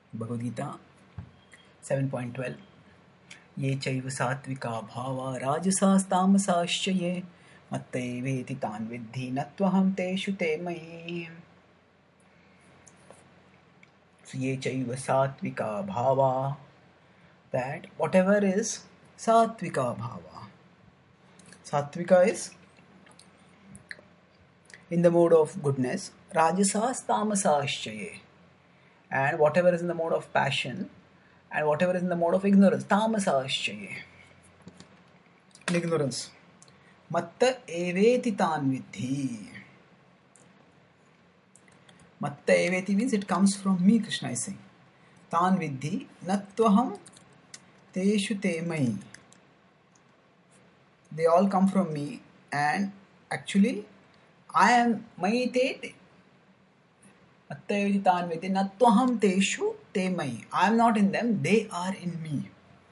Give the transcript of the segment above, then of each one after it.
Bhagavad Gita 7.12 Ye chaiva satvika bhava rajasastamsascha ye matteveti tan vidhi natvaham teshu te mayi. So ye chaiva satvika bhava, that whatever is satvika bhava. Satvika is in the mode of goodness, rajasas tamasascha ye, and whatever is in the mode of passion, and whatever is in the mode of ignorance, tamasascha, ignorance. Matta eveti tan vidhi. Matta eveti means it comes from me, Krishna is saying. Tan vidhi natvaham teshu te mai. They all come from me, and actually I am mai te. Matta eveti tan vidhi natvaham teshu te mai. I am not in them, they are in me.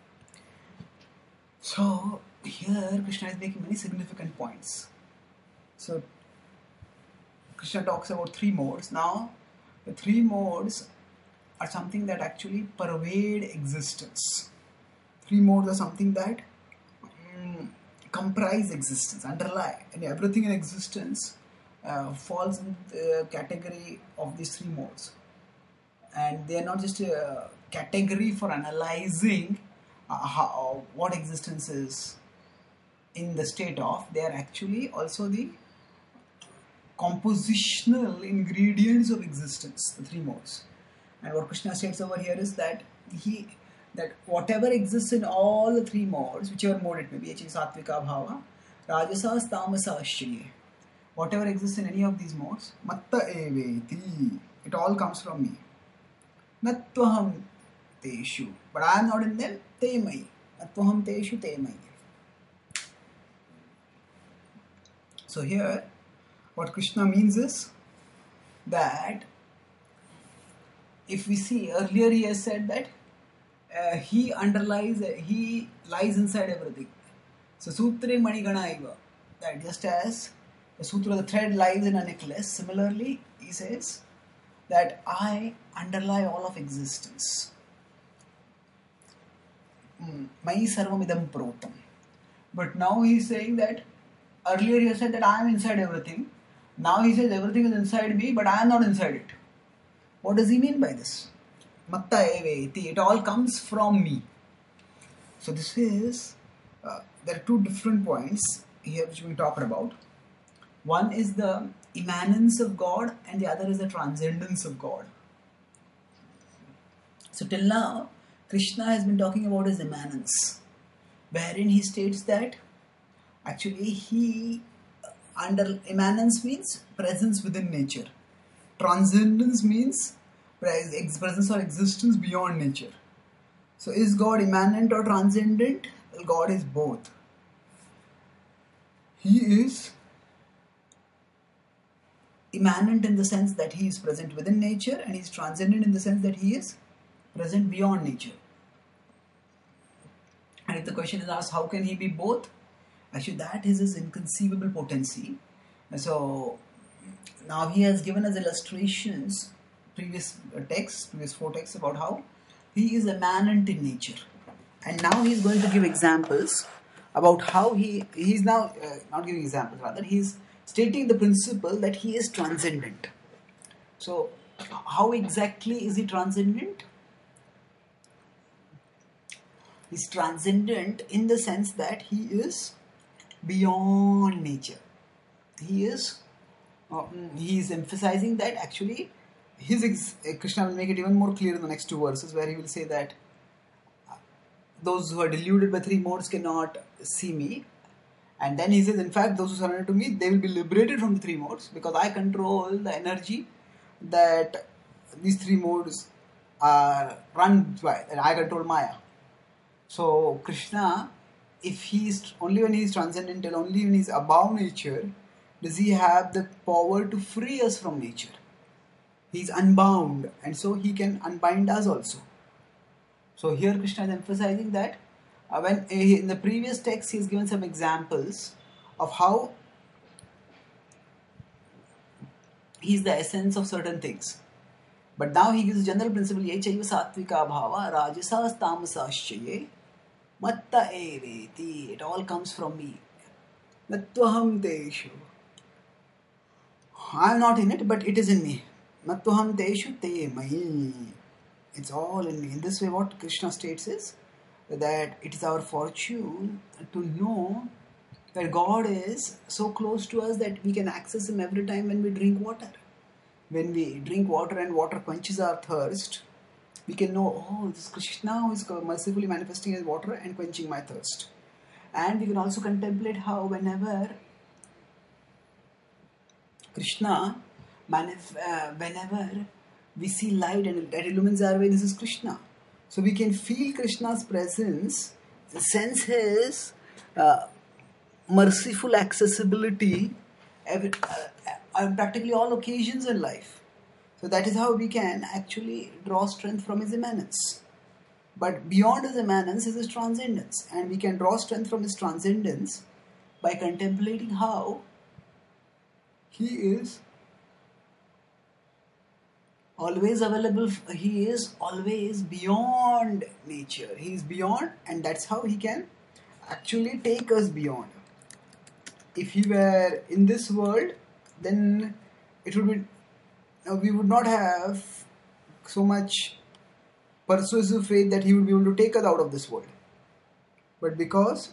So here Krishna is making many significant points. So Krishna talks about three modes. Now the three modes are something that actually pervade existence. Three modes are something that comprise existence, underlie, and everything in existence falls in the category of these three modes. And they are not just a category for analyzing what existence is in the state of, they are actually also the compositional ingredients of existence, the three modes. And what Krishna states over here is that whatever exists in all the three modes, whichever mode it may be, sattvika bhava, rajasas tamasasya, whatever exists in any of these modes, matta eveti, it all comes from me. Natvaham teshu, but I am not in them, te mai. Natvaham teshu te mai. So here, what Krishna means is that if we see earlier, he has said that he lies inside everything. So sutre manigana iva, that just as the sutra, the thread lies in a necklace, similarly he says that I underlie all of existence. Mai sarvam idam protam. But now he is saying that earlier he has said that I am inside everything. Now he says everything is inside me, but I am not inside it. What does he mean by this? Matta eveti, it all comes from me. So this is, there are two different points here which we talked about. One is the immanence of God and the other is the transcendence of God. So till now, Krishna has been talking about his immanence, wherein he states that actually immanence means presence within nature. Transcendence means presence or existence beyond nature. So is God immanent or transcendent? Well, God is both. He is immanent in the sense that he is present within nature, and he is transcendent in the sense that he is present beyond nature. And if the question is asked, how can he be both? Actually, that is his inconceivable potency. And so now he has given us illustrations, previous four texts, about how he is immanent in nature. And now he is going to give examples about how he's now not giving examples, rather he's stating the principle that he is transcendent. So how exactly is he transcendent? He's transcendent in the sense that he is beyond nature. He is emphasizing that actually Krishna will make it even more clear in the next two verses, where he will say that those who are deluded by three modes cannot see me, and then he says, in fact, those who surrender to me, they will be liberated from the three modes, because I control the energy that these three modes are run by, and I control Maya. So Krishna, only when he is transcendental, only when he is above nature, does he have the power to free us from nature. He is unbound, and so he can unbind us also. So here Krishna is emphasizing that when in the previous text he has given some examples of how he is the essence of certain things. But now he gives a general principle, ye chaiva satvika bhava, rajasas tamasaschaye, matta eveti. It all comes from me. Natvaham teshu. I am not in it, but it is in me. Natvaham teshu te mai. It's all in me. In this way, what Krishna states is that it is our fortune to know that God is so close to us that we can access Him every time when we drink water. When we drink water and water quenches our thirst, we can know, oh, this Krishna who is mercifully manifesting as water and quenching my thirst. And we can also contemplate how whenever Krishna, whenever we see light and that illumines our way, this is Krishna. So we can feel Krishna's presence, sense His merciful accessibility on practically all occasions in life. So that is how we can actually draw strength from His immanence. But beyond His immanence is His transcendence. And we can draw strength from His transcendence by contemplating how He is always available. He is always beyond nature. He is beyond, and that's how He can actually take us beyond. If He were in this world, then it would be we would not have so much persuasive faith that He would be able to take us out of this world. But because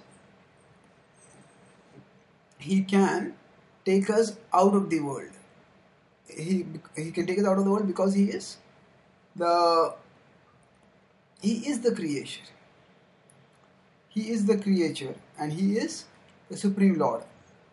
He can take us out of the world, He can take us out of the world because He is the creator. He is the creator and He is the Supreme Lord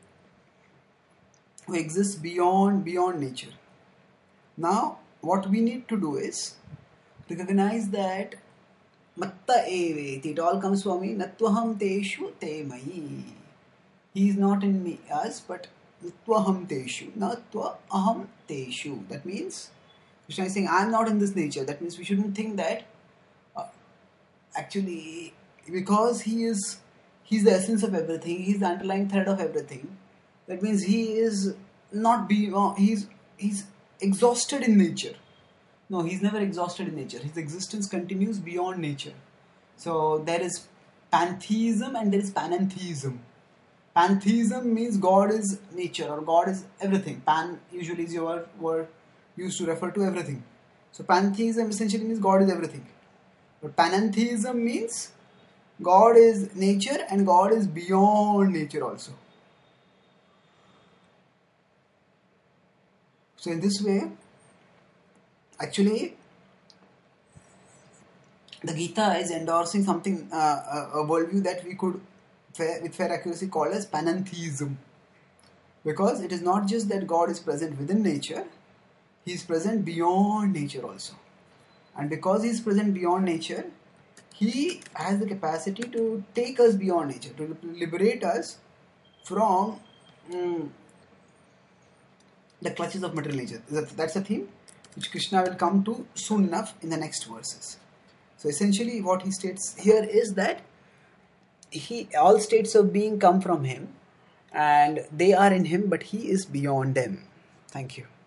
who exists beyond nature. Now, what we need to do is recognize that matta eveti, it all comes from me, natvaham teshu te mai. He is not in me, us, but natvaham teshu, natva aham teshu. That means, Krishna is saying, I am not in this nature. That means we shouldn't think that actually, because He's the essence of everything, He's the underlying thread of everything. That means He is not beyond, He's exhausted in nature. No, He's never exhausted in nature. His existence continues beyond nature. So there is pantheism and there is panentheism. Pantheism means God is nature or God is everything. Pan usually is your word used to refer to everything. So pantheism essentially means God is everything. But panentheism means God is nature and God is beyond nature also. So in this way, actually, the Gita is endorsing something, a worldview that we could, with fair accuracy, call as panentheism. Because it is not just that God is present within nature, He is present beyond nature also. And because He is present beyond nature, He has the capacity to take us beyond nature, to liberate us from the clutches of material nature. That's a theme which Krishna will come to soon enough in the next verses. So essentially what he states here is that all states of being come from Him and they are in Him, but He is beyond them. Thank you.